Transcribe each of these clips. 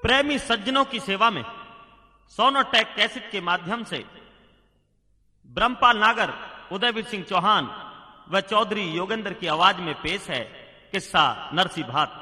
प्रेमी सज्जनों की सेवा में सोनोटेक कैसेट के माध्यम से ब्रह्मपाल नागर, उदयवीर सिंह चौहान व चौधरी योगेंद्र की आवाज में पेश है किस्सा नरसी भात।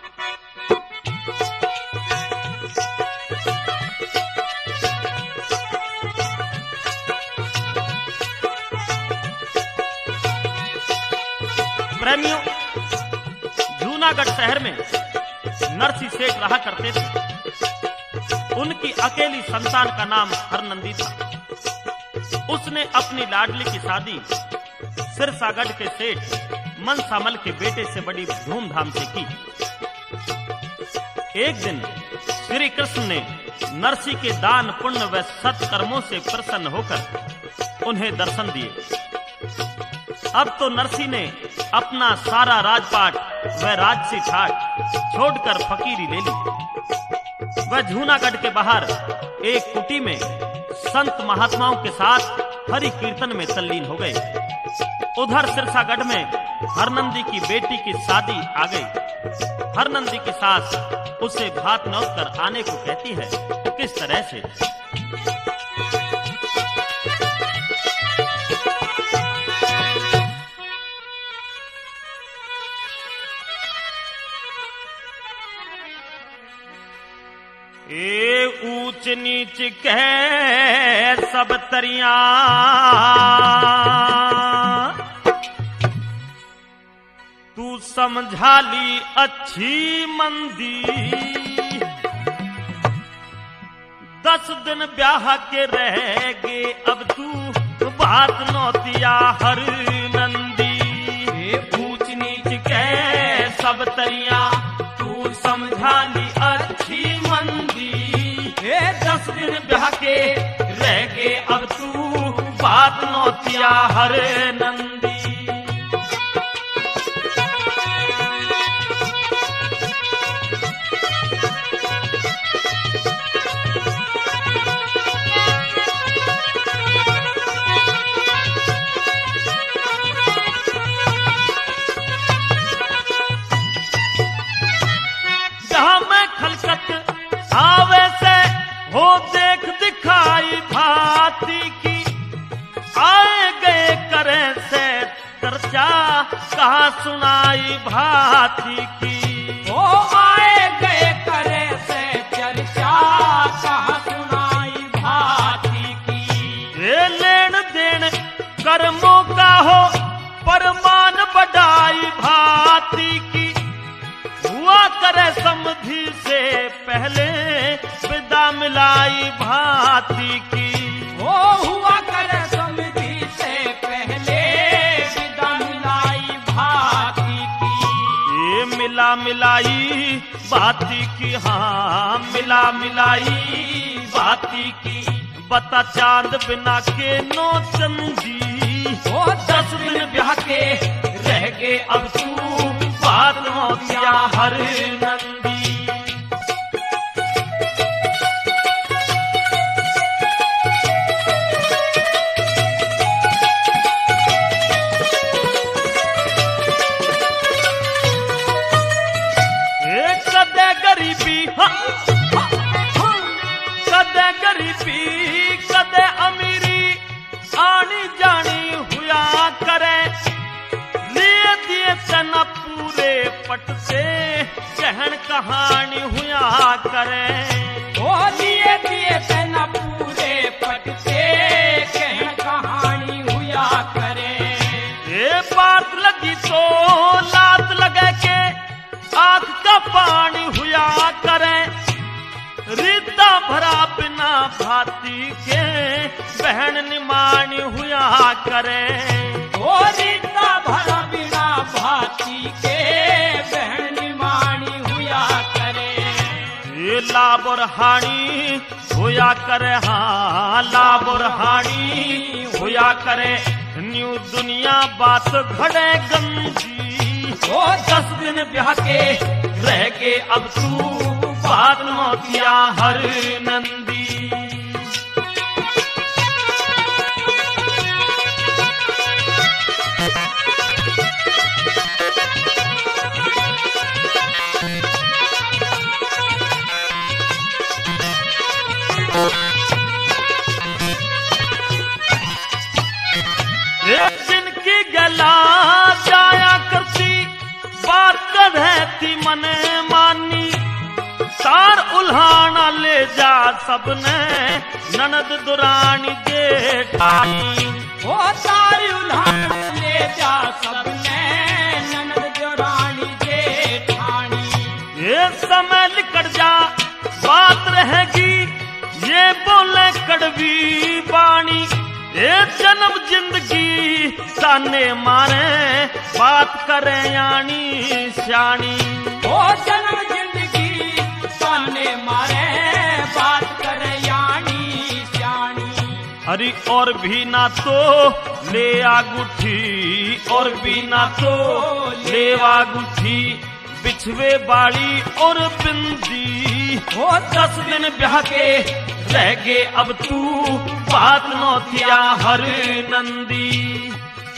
प्रेमियों, जूनागढ़ शहर में नरसी सेठ रहा करते थे। उनकी अकेली संतान का नाम हरनंदी था। उसने अपनी लाडली की शादी सिरसागढ़ के सेठ मनसामल के बेटे से बड़ी धूमधाम से की। एक दिन श्री कृष्ण ने नरसी के दान पुण्य व सत्कर्मों से प्रसन्न होकर उन्हें दर्शन दिए। अब तो नरसी ने अपना सारा राजपाट व राजसी ठाट छोड़कर फकीरी ले ली। वह जूनागढ़ के बाहर एक कुटी में संत महात्माओं के साथ हरि कीर्तन में तल्लीन हो गए। उधर सिरसागढ़ में हरनंदी की बेटी की शादी आ गई। हरनंदी की सास उसे भात नौत कर आने को कहती है। किस तरह से? ए ऊंच नीच कह सब तरिया, तू समझा ली अच्छी मंदी। 10 दिन ब्याह के रह गे अब तू बात नौतिया हर नंदी। ऊंच नीच कह सब तरिया, तू समझा ली अच्छी मंदी। 10 दिन ब्याह के रह गे अब तू बात नौतिया हर नंदी। आवे से हो देख दिखाई भांति की, आए गए करे से चर्चा कहाँ सुनाई भांति की। ओ आए गए करे से चर्चा कहाँ सुनाई भांति की। ये लेन देन कर्मों का हो परमान बढ़ाई भांति की। हुआ करे समधि से पहले विदा मिलाई भांति की। ओ हुआ करे समधि से पहले विदा मिलाई भांति की। ये मिला मिलाई भांति की, हाँ मिला मिलाई भांति की। बता चांद बिना के नो चंदी। ओ 10 दिन ब्याह के रह गए अब तू बात नौतिया हर नंदी। कदे गरीबी, कदे गरीबी कदे अमीरी आनी जानी हुआ करे। लिए दिए तना पूरे पट से कहन कहानी हुआ करे। ओ लिए दिए तना पूरे पट से कहन कहानी हुआ करे। ये बात लगी तो लात लगे के आंख का पानी हुआ करे। रिद्दा भरा बिना भांति के बहन निमानी हुआ करे। ओ रिद्दा भरा बिना भांति के बहन निमानी हुआ करे। ये लाभ और हानि हुआ करे, हाँ लाभ और हानि हुआ करे। न्यू दुनिया बात घड़े गंजी। ओ 10 दिन ब्याह के रह के अब तू बात नौतिया हर नंदी। सबने ननद दुरानी जेठानी। ओ तारी उल्हान ले जा सबने ननद दुरानी जेठानी। ये समय निकट जा बात रहेगी, ये बोले कड़वी बाणी। ये जन्म जिंदगी ताने मारे, बात करे यानी श्याणी। ओ जन्म जिंदगी ताने मारे, बात करे यानी श्याणी। अरे और भी ना तो ले आगुठी, और भी ना तो ले आगुठी, बिछवे बाड़ी और बिंदी। ओ 10 दिन ब्याह के रह गे अब तू, बात नौतिया हर नंदी।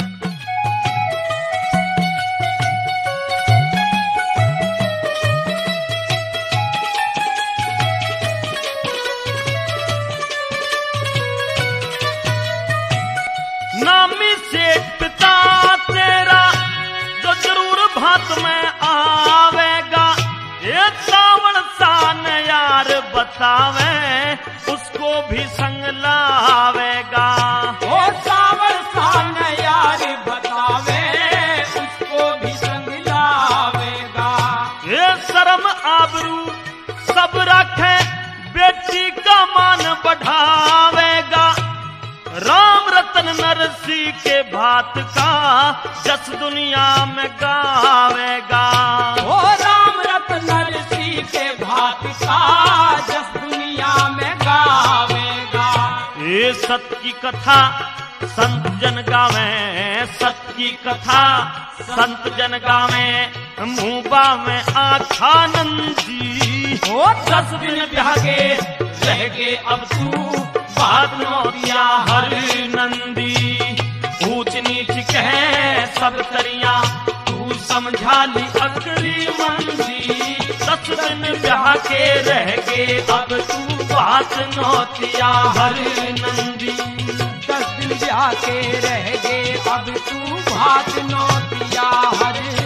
नामी सेठ पिता तेरा जो जरूर भात में आवेगा, ये सावण सान यार बतावे, उसको भी संग लावेगा। ओ सावण सान यार बतावे, उसको भी संग लावेगा। ये शर्म आबरू सब रखे, बेटी का मान बढ़ावेगा। राम रतन नरसी के भात का जस दुनिया में गावेगा। ओ राम रतन नरसी के भात का जस दुनिया में गावेगा। ये सत की कथा संत जन गावे, सत की कथा संत जन गावे, मुंबा में आखा नंदी। ओ 10 दिन ब्याह के रह गे अब तू, बात नौतिया हर नंदी। ऊंच नीच कहे सब करिया, तू समझा ली अकली मंदी। 10 दिन ब्याह के रह गे अब तू, बात नौतिया हर नंदी। 10 दिन ब्याह के रह गे अब तू, बात नौतिया हर